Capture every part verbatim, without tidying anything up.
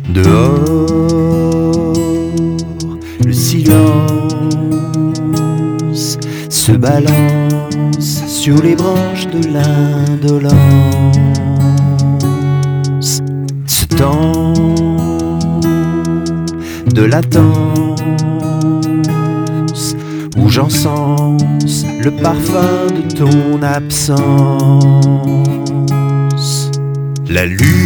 Dehors, le silence se balance sur les branches de l'indolence. Ce temps de latence où j'encense le parfum de ton absence. La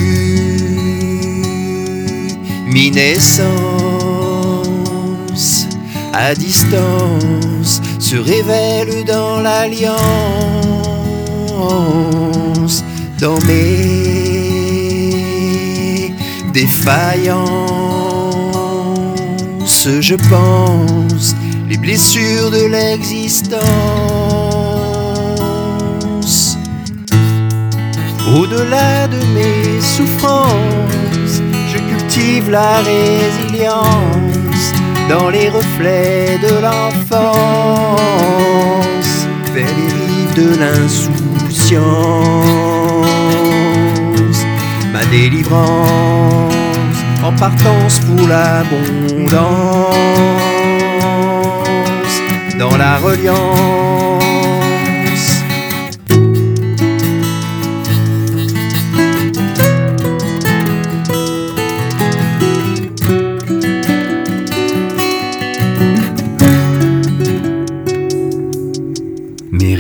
luminescence à distance se révèle dans l'alliance, dans mes défaillances. Je pense les blessures de l'existence. Au-delà de mes souffrances, je cultive la résilience dans les reflets de l'enfance, vers les rives de l'insouciance. Ma délivrance en partance pour l'abondance, dans la reliance. Mes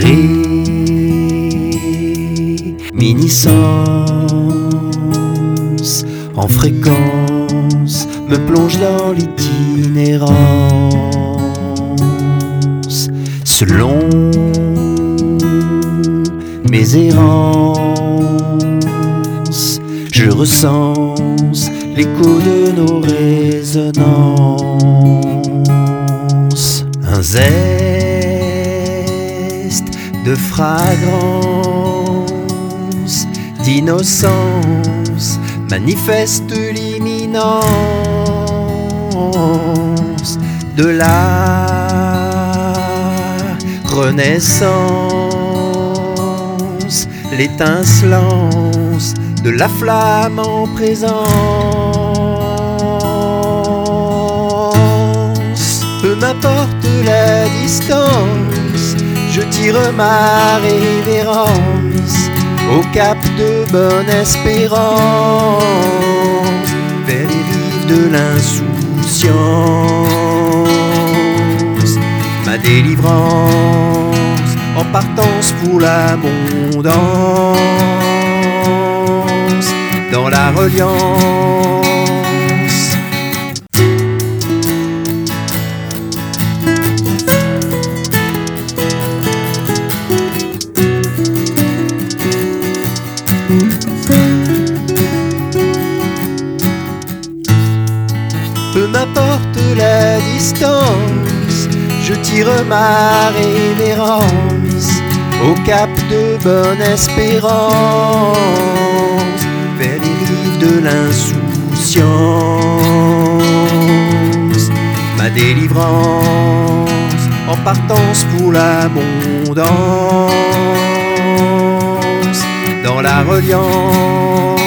réminiscences en fréquence me plongent dans l'itinérance. Selon mes errances, je recense l'écho de nos résonances. Un zeste de fragrance, d'innocence manifeste l'imminence de la renaissance, l'étincelance de la flamme en présence. Peu m'importe la distance, je tire ma révérence au cap de Bonne-Espérance, vers les rives de l'insouciance. Ma délivrance en partance pour l'abondance, dans la reliance. Peu m'importe la distance, je tire ma révérence au cap de Bonne-Espérance, vers les rives de l'insouciance. Ma délivrance en partance pour l'abondance, dans la reliance.